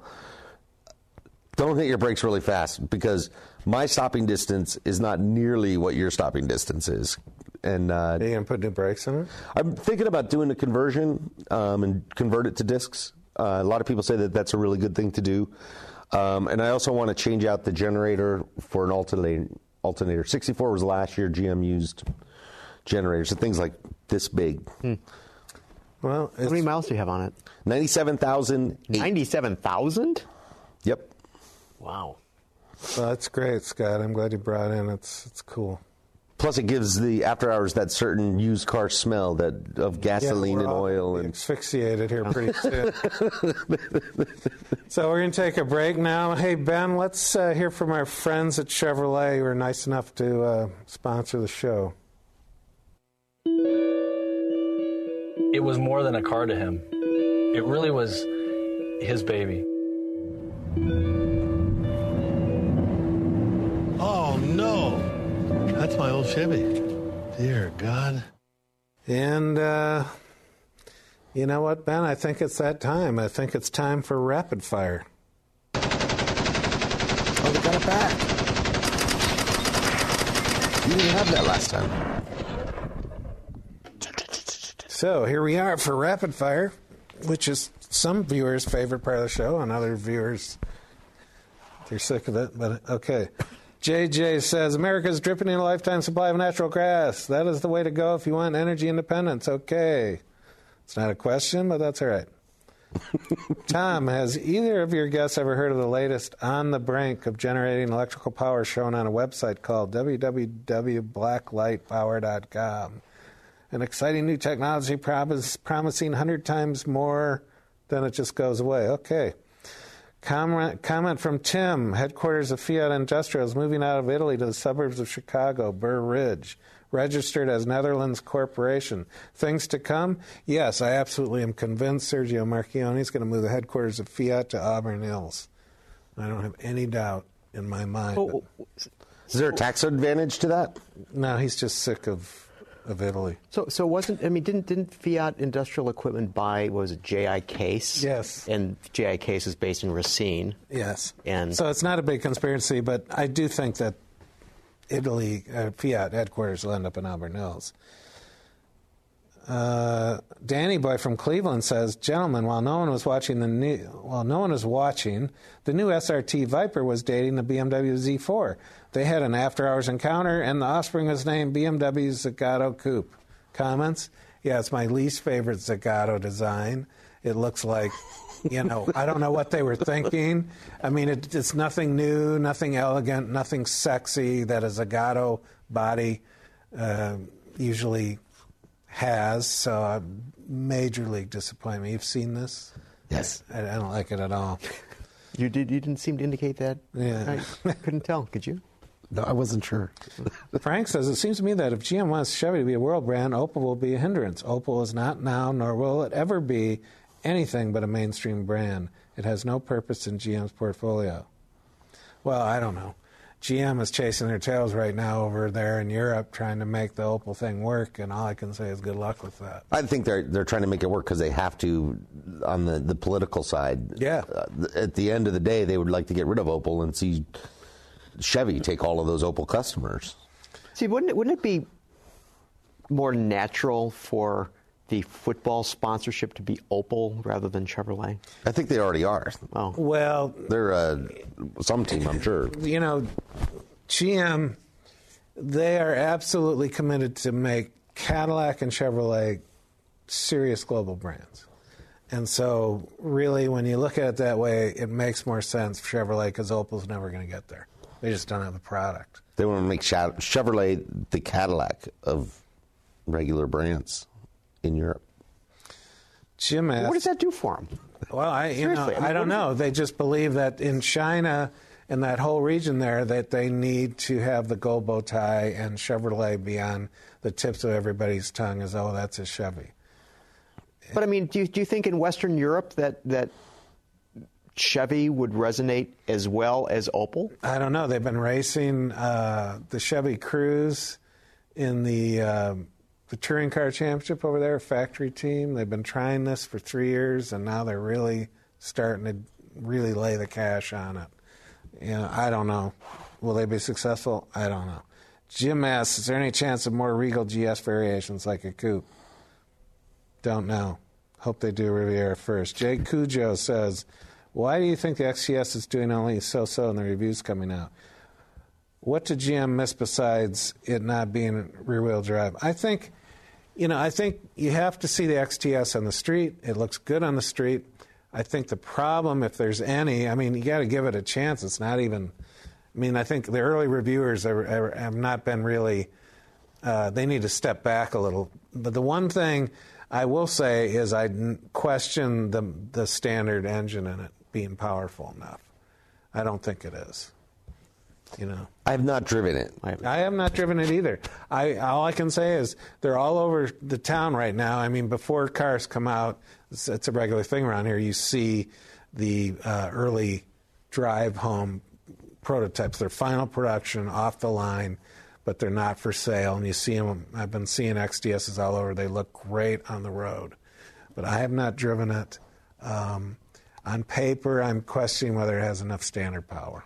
hit your brakes really fast, because my stopping distance is not nearly what your stopping distance is. And Are you going to put new brakes in it? I'm thinking about doing a conversion and convert it to discs. A lot of people say that that's a really good thing to do. And I also want to change out the generator for an alternator. 64 was last year. GM used generators, so things like this big. Well, How many miles do you have on it? 97,000. 97,000? Yep. Wow. well, that's great, Scott. I'm glad you brought in. It's cool. Plus, it gives the after hours that certain used car smell of gasoline we're and all oil. gonna be And asphyxiated here pretty soon. So we're going to take a break now. Hey, Ben, let's hear from our friends at Chevrolet who are nice enough to sponsor the show. It was more than a car to him. It really was his baby. Oh, no. That's my old Chevy. Dear God. And you know what, Ben? I think it's that time. I think it's time for rapid fire. oh, they got it back. You didn't have that last time. So here we are for rapid fire, which is some viewers' favorite part of the show, and other viewers, they're sick of it. But okay. JJ says, America's dripping in a lifetime supply of natural gas. That is the way to go if you want energy independence. Okay. It's not a question, but that's all right. Tom, has either of your guests ever heard of the latest on the brink of generating electrical power shown on a website called www.blacklightpower.com? An exciting new technology promising 100 times more than it just goes away. Okay. Comment from Tim, headquarters of Fiat Industrial, is moving out of Italy to the suburbs of Chicago, Burr Ridge, registered as Netherlands Corporation. Things to come? Yes, I absolutely am convinced Sergio Marchionne is going to move the headquarters of Fiat to Auburn Hills. I don't have any doubt in my mind. Is there a tax advantage to that? No, he's just sick of Italy. So didn't Fiat Industrial Equipment buy, what was it, J.I. Case? Yes. And J.I. Case is based in Racine. Yes. And so it's not a big conspiracy, but I do think that Fiat headquarters will end up in Auburn Hills. Danny Boy from Cleveland says, "Gentlemen, while no one was watching, the new SRT Viper was dating the BMW Z4. They had an after-hours encounter, and the offspring was named BMW Zagato Coupe." Comments? Yeah, it's my least favorite Zagato design. It looks like, I don't know what they were thinking. I mean, it's nothing new, nothing elegant, nothing sexy that a Zagato body usually has, so a major league disappointment. You've seen this? Yes. I don't like it at all. You didn't seem to indicate that. Yeah. I couldn't tell. Could you? No, I wasn't sure. Frank says, it seems to me that if GM wants Chevy to be a world brand, Opel will be a hindrance. Opel is not now, nor will it ever be, anything but a mainstream brand. It has no purpose in GM's portfolio. Well, I don't know. GM is chasing their tails right now over there in Europe trying to make the Opel thing work, and all I can say is good luck with that. I think they're trying to make it work because they have to on the political side. Yeah. At the end of the day, they would like to get rid of Opel and see Chevy take all of those Opel customers. See, wouldn't it be more natural for the football sponsorship to be Opel rather than Chevrolet? I think they already are. Oh. Well, They're some team, I'm sure. you know, GM, they are absolutely committed to make Cadillac and Chevrolet serious global brands. And so, really, when you look at it that way, it makes more sense for Chevrolet because Opel's never going to get there. They just don't have the product. They want to make Chevrolet the Cadillac of regular brands in Europe. Jim asked, What does that do for them? well, I don't know. They just believe that in China and that whole region there, that they need to have the gold bow tie and Chevrolet be on the tips of everybody's tongue as, oh, that's a Chevy. But I mean, do you think in Western Europe that Chevy would resonate as well as Opel? I don't know. They've been racing the Chevy Cruze in the touring car championship over there, factory team. They've been trying this for 3 years, and now they're really starting to really lay the cash on it. You know, I don't know. Will they be successful? I don't know. Jim asks, is there any chance of more Regal GS variations like a coupe? Don't know. Hope they do Riviera first. Jay Cujo says, why do you think the XTS is doing only so-so in the reviews coming out? What did GM miss besides it not being rear-wheel drive? I think you have to see the XTS on the street. It looks good on the street. I think the problem, if there's any, I mean, you got to give it a chance. It's not even, I mean, I think the early reviewers have not been really, they need to step back a little. But the one thing I will say is I question the standard engine in it being powerful enough. I don't think it is. You know, I have not driven it. I have not driven it either. All I can say is they're all over the town right now. I mean, before cars come out, it's a regular thing around here. You see the early drive home prototypes. They're final production, off the line, but they're not for sale. And you see them. I've been seeing XDSs all over. They look great on the road, but I have not driven it. On paper, I'm questioning whether it has enough standard power.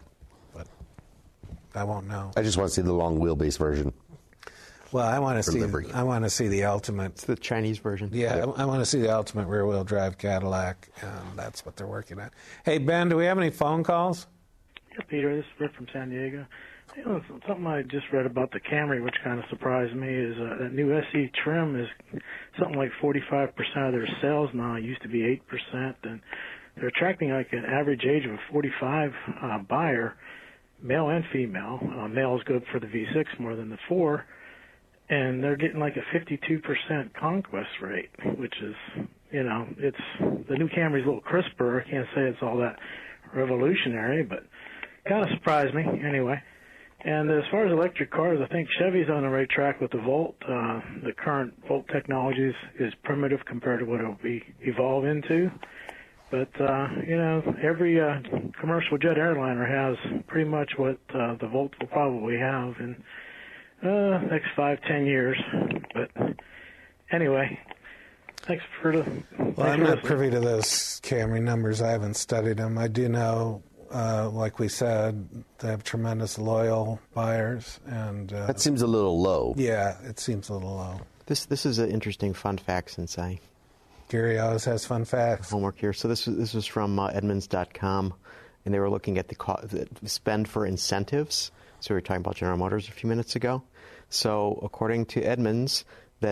I won't know. I just want to see the long wheelbase version. Well, I want to see. Livery. I want to see the ultimate. It's the Chinese version. Yeah, yep. I want to see the ultimate rear-wheel drive Cadillac, and that's what they're working on. Hey, Ben, do we have any phone calls? Yeah, Peter, this is Rick from San Diego. You know, something I just read about the Camry, which kind of surprised me, is that new SE trim is something like 45% of their sales now. It used to be 8%, and they're attracting like an average age of a 45 buyer. Male and female. Male is good for the V6 more than the 4, and they're getting like a 52% conquest rate, which is, it's the new Camry's a little crisper. I can't say it's all that revolutionary, but kind of surprised me anyway. And as far as electric cars, I think Chevy's on the right track with the Volt. The current Volt technology is primitive compared to what it'll be evolve into. But, every commercial jet airliner has pretty much what the Volt will probably have in next 5-10 years. But anyway, thanks for the... Well, I'm not privy to those Camry numbers. I haven't studied them. I do know, like we said, they have tremendous loyal buyers. And that seems a little low. Yeah, it seems a little low. This is an interesting fun fact since Gary always has fun facts. Homework here. So this was from Edmunds.com, and they were looking at the spend for incentives. So we were talking about General Motors a few minutes ago. So according to Edmunds,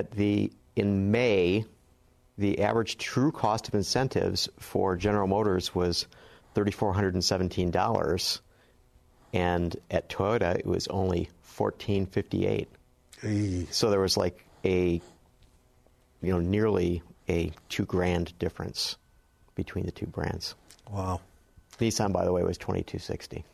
in May, the average true cost of incentives for General Motors was $3,417, and at Toyota it was only $1,458. So there was like a nearly a $2,000 difference between the two brands. Wow. Nissan, by the way, was $2,260.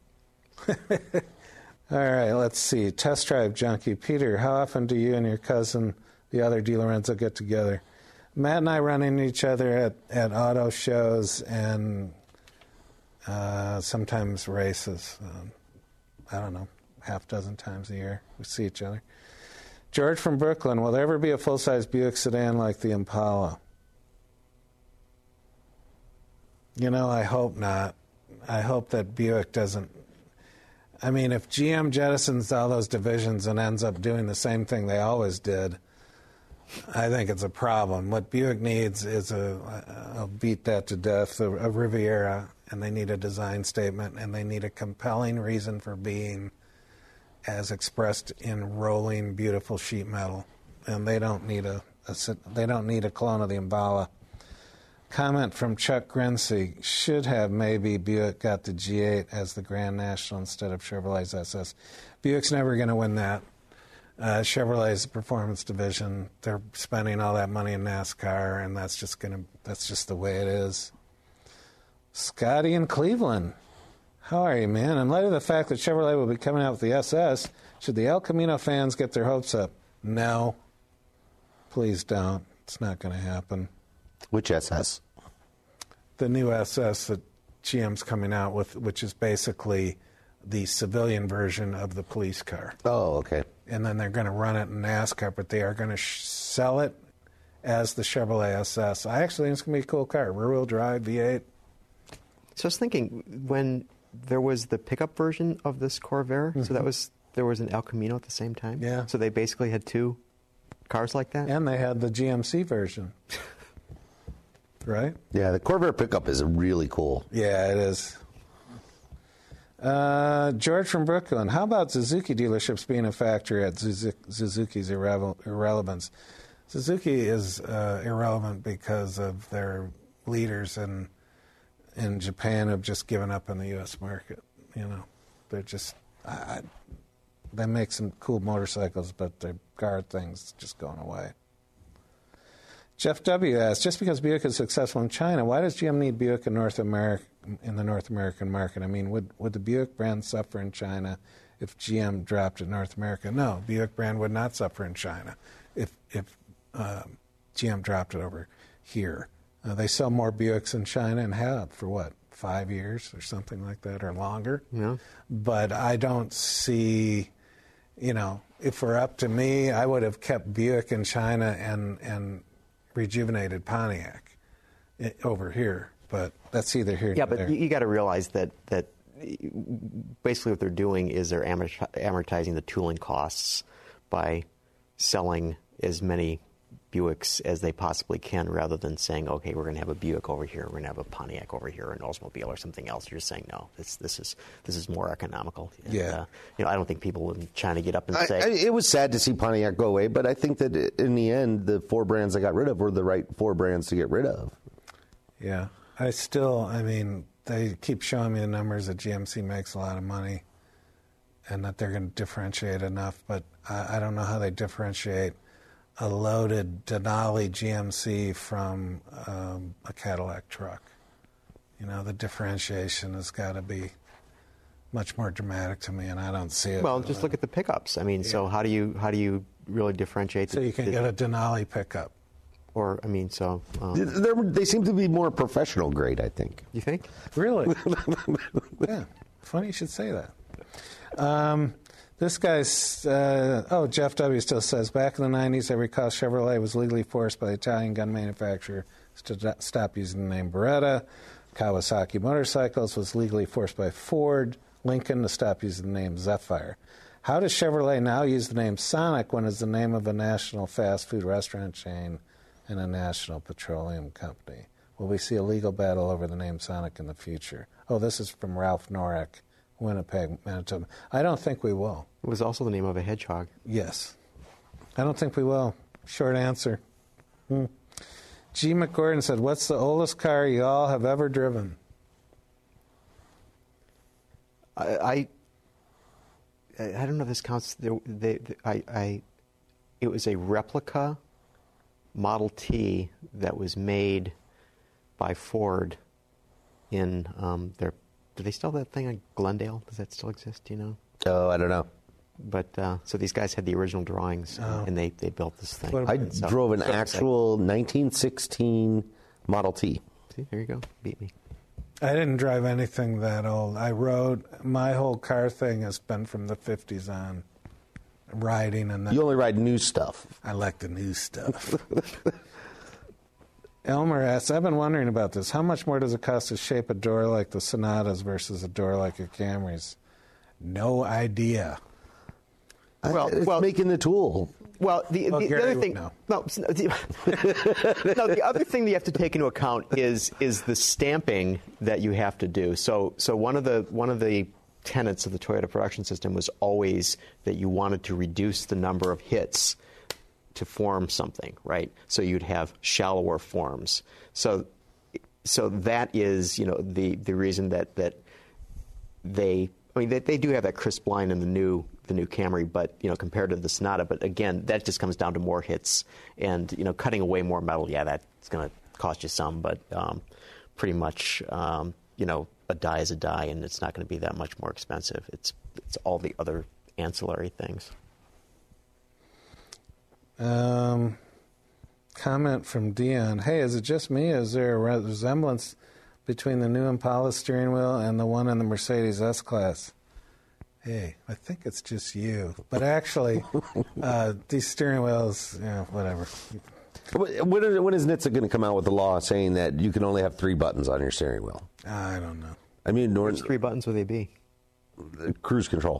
All right, let's see. Test drive junkie. Peter, how often do you and your cousin, the other DiLorenzo, get together? Matt and I run into each other at auto shows and sometimes races. I don't know, half dozen times a year we see each other. George from Brooklyn, will there ever be a full-size Buick sedan like the Impala? I hope not. I hope that Buick doesn't. I mean, if GM jettisons all those divisions and ends up doing the same thing they always did, I think it's a problem. What Buick needs is I'll beat that to death, a Riviera, and they need a design statement, and they need a compelling reason for being as expressed in rolling, beautiful sheet metal. And they don't need a clone of the Impala. Comment from Chuck Grincy, should have maybe Buick got the G8 as the Grand National instead of Chevrolet's SS. Buick's never going to win that. Chevrolet's performance division, they're spending all that money in NASCAR, and that's just the way it is. Scotty in Cleveland, how are you, man? In light of the fact that Chevrolet will be coming out with the SS, should the El Camino fans get their hopes up? No. Please don't. It's not going to happen. Which SS? The new SS that GM's coming out with, which is basically the civilian version of the police car. Oh, okay. And then they're going to run it in NASCAR, but they are going to sell it as the Chevrolet SS. I actually think it's going to be a cool car. Rear-wheel drive, V8. So I was thinking, when there was the pickup version of this Corvair, so there was an El Camino at the same time? Yeah. So they basically had two cars like that? And they had the GMC version. Right? Yeah, the Corvair pickup is really cool. Yeah, it is. George from Brooklyn, how about Suzuki dealerships being a factor at Suzuki's irrelevance? Suzuki is irrelevant because of their leaders in Japan have just given up on the U.S. market. They're just they make some cool motorcycles, but their car thing's just going away. Jeff W. asks, just because Buick is successful in China, why does GM need Buick in the North American market? I mean, would the Buick brand suffer in China if GM dropped in North America? No, Buick brand would not suffer in China if GM dropped it over here. They sell more Buicks in China and have for 5 years or something like that, or longer. Yeah. But I don't see, if we're up to me, I would have kept Buick in China and rejuvenated Pontiac over here, but that's either here or yeah, there. but you got to realize that basically what they're doing is they're amortizing the tooling costs by selling as many Buicks as they possibly can, rather than saying, okay, we're going to have a Buick over here, we're going to have a Pontiac over here, an Oldsmobile or something else. You're just saying, no, this is more economical. And, yeah. I don't think people in China get up and say. It was sad to see Pontiac go away, but I think that in the end, the four brands they got rid of were the right four brands to get rid of. Yeah. They keep showing me the numbers that GMC makes a lot of money and that they're going to differentiate enough, but I don't know how they differentiate a loaded Denali GMC from a Cadillac truck. The differentiation has got to be much more dramatic to me, and I don't see it. Well, just look at the pickups. I mean, yeah. So how do you really differentiate? So you can get a Denali pickup. Or, so... they seem to be more professional grade, I think. You think? Really? Yeah. Funny you should say that. This guy's... Jeff W. still says, back in the 90s, I recall Chevrolet was legally forced by the Italian gun manufacturer to stop using the name Beretta. Kawasaki Motorcycles was legally forced by Ford. Lincoln to stop using the name Zephyr. How does Chevrolet now use the name Sonic when it's the name of a national fast food restaurant chain and a national petroleum company? Will we see a legal battle over the name Sonic in the future? Oh, this is from Ralph Norek, Winnipeg, Manitoba. I don't think we will. It was also the name of a hedgehog. Yes. I don't think we will. Short answer. G. McGordon said, what's the oldest car you all have ever driven? I don't know if this counts. It was a replica Model T that was made by Ford in their. Do they still have that thing on Glendale? Does that still exist? Do you know? Oh, I don't know. But so these guys had the original drawings, and they built this thing. I drove an actual 1916 Model T. See, there you go. Beat me. I didn't drive anything that old. I rode. My whole car thing has been from the 50s on. Riding and You only ride new stuff. I like the new stuff. Elmer asks, I've been wondering about this. How much more does it cost to shape a door like the Sonatas versus a door like your Camrys? No idea. Well, making the tool. Well, the other thing. No, the other thing that you have to take into account is the stamping that you have to do. So one of the tenets of the Toyota production system was always that you wanted to reduce the number of hits to form something, right? So you'd have shallower forms. So that is, the reason that they do have that crisp line in the new Camry, but compared to the Sonata. But again, that just comes down to more hits and cutting away more metal. Yeah, that's going to cost you some, but pretty much a die is a die, and it's not going to be that much more expensive. It's all the other ancillary things. Comment from Dion. Hey, is it just me? Is there a resemblance between the new Impala steering wheel and the one in the Mercedes S-Class? Hey, I think it's just you. But actually, these steering wheels, whatever. When is NHTSA going to come out with the law saying that you can only have 3 buttons on your steering wheel? I don't know. I mean, which 3 buttons would they be? Cruise control.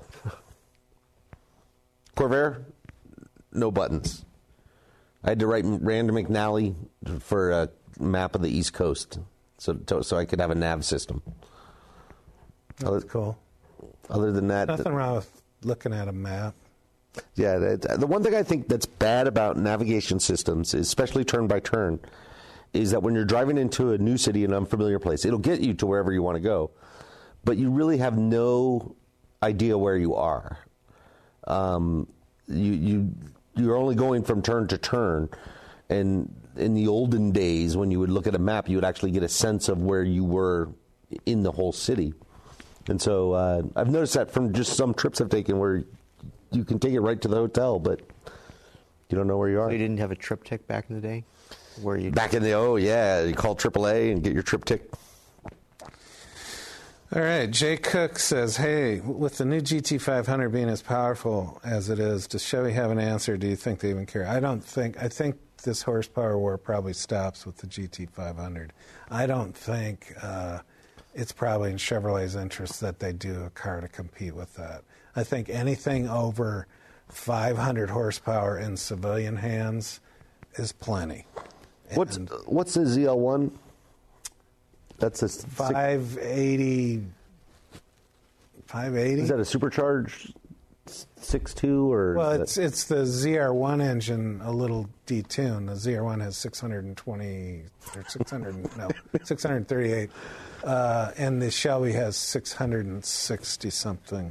Corvair, no buttons. I had to write Rand McNally for a map of the East Coast so I could have a nav system. That's cool. Other than that... Nothing wrong with looking at a map. Yeah, the one thing I think that's bad about navigation systems, especially turn by turn, is that when you're driving into a new city, an unfamiliar place, it'll get you to wherever you want to go, but you really have no idea where you are. You're only going from turn to turn, and in the olden days, when you would look at a map, you would actually get a sense of where you were in the whole city. And so I've noticed that from just some trips I've taken where you can take it right to the hotel, but you don't know where you are. So you didn't have a TripTik back in the day? You call AAA and get your TripTik. All right, Jay Cook says, hey, with the new GT500 being as powerful as it is, does Chevy have an answer? Do you think they even care? I think this horsepower war probably stops with the GT500. I don't think it's probably in Chevrolet's interest that they do a car to compete with that. I think anything over 500 horsepower in civilian hands is plenty. What's the ZL1? That's a 580. 580. Is that a supercharged 6.2 or? Well, it's the ZR1 engine, a little detuned. The ZR1 has 620 or 638, and the Shelby has 660 something.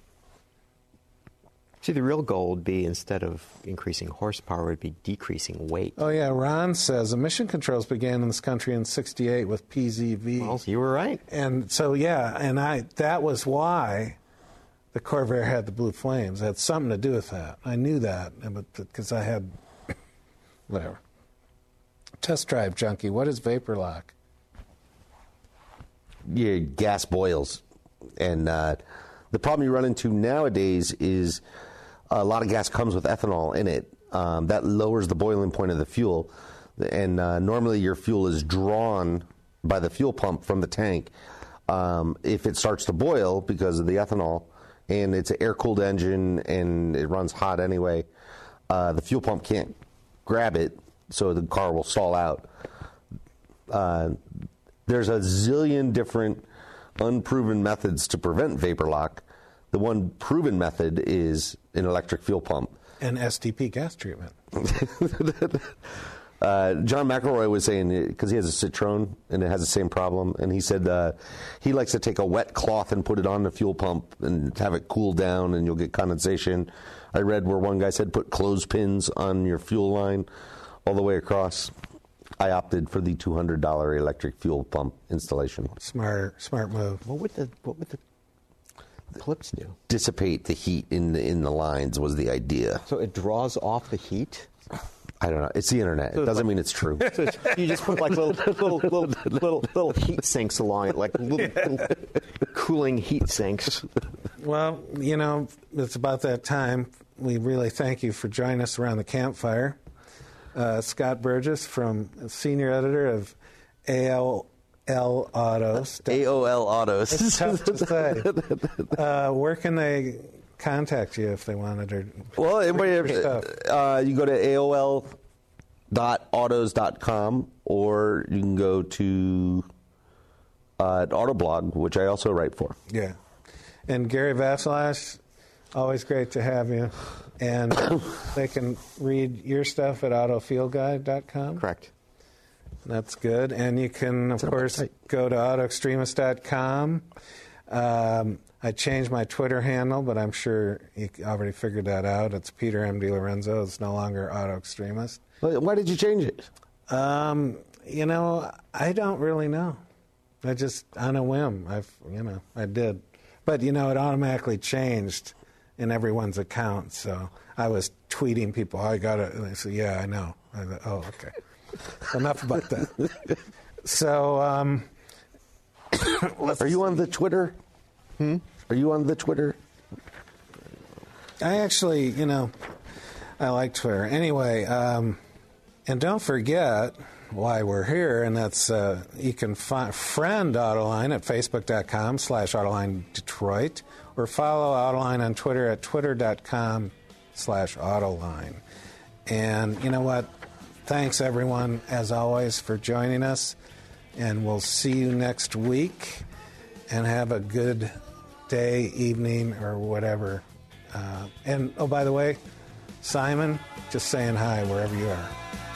See, the real goal would be, instead of increasing horsepower, would be decreasing weight. Oh, yeah. Ron says emission controls began in this country in '68 with PZV. Well, you were right. And so, yeah, and that was why the Corvair had the blue flames. It had something to do with that. I knew that because I had, whatever. Test drive junkie. What is vapor lock? Your gas boils. And the problem you run into nowadays is a lot of gas comes with ethanol in it. That lowers the boiling point of the fuel. And normally your fuel is drawn by the fuel pump from the tank. If it starts to boil because of the ethanol, and it's an air-cooled engine and it runs hot anyway, the fuel pump can't grab it, so the car will stall out. There's a zillion different unproven methods to prevent vapor lock. The one proven method is an electric fuel pump. And SDP gas treatment. John McElroy was saying, because he has a Citroen and it has the same problem, and he said he likes to take a wet cloth and put it on the fuel pump and have it cool down, and you'll get condensation. I read where one guy said put clothespins on your fuel line all the way across, I opted for the $200 electric fuel pump installation. Smart move. What would the clips do? Dissipate the heat in the lines was the idea. So it draws off the heat? I don't know. It's the internet. It doesn't mean it's true. So you just put like little heat sinks along it, like little cooling heat sinks. Well, it's about that time. We really thank you for joining us around the campfire. Scott Burgess, senior editor of AOL Autos. AOL Autos. It's tough to say. Where can they contact you if they wanted to? Well, you go to AOL.autos.com, or you can go to Autoblog, which I also write for. Yeah. And Gary Vasilash, always great to have you. And they can read your stuff at autofieldguide.com. Correct. That's good. And you can, of course, go to autoextremist.com. I changed my Twitter handle, but I'm sure you already figured that out. It's Peter M. DiLorenzo. It's no longer Auto Extremist. Why did you change it? I don't really know. I just, on a whim, I did. But, it automatically changed in everyone's account. So I was tweeting people, I got it. And they said, yeah, I know. I thought, oh, okay. Enough about that. So, are you on the Twitter? Are you on the Twitter? I actually, I like Twitter. Anyway, and don't forget why we're here, and that's you can friend Autoline at facebook.com/Autoline Detroit, or follow Autoline on Twitter at twitter.com/Autoline. And you know what? Thanks, everyone, as always, for joining us, and we'll see you next week, and have a good day, evening, or whatever. And, oh, by the way, Simon, just saying hi wherever you are.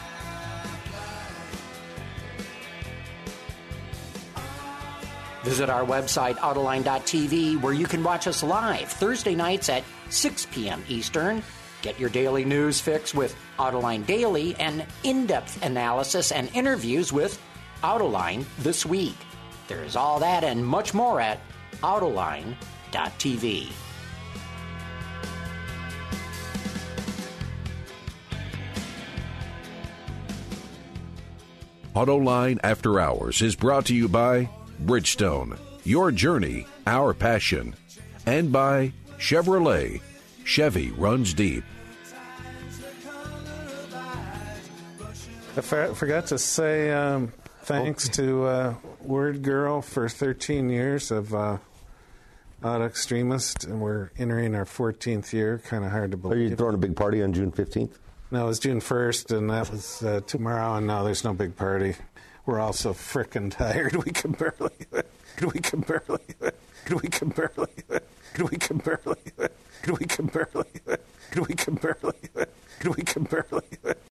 Visit our website, Autoline.tv, where you can watch us live Thursday nights at 6 p.m. Eastern. Get your daily news fix with Autoline Daily and in-depth analysis and interviews with Autoline This Week. There's all that and much more at Autoline.tv. Autoline After Hours is brought to you by Bridgestone, your journey, our passion, and by Chevrolet. Chevy runs deep. I forgot to say thanks to Word Girl for 13 years of Auto Extremist, and we're entering our 14th year. Kind of hard to believe. Are you throwing a big party on June 15th? No, it was June 1st, and that was tomorrow, and no, there's no big party. We're all so frickin' tired, we can barely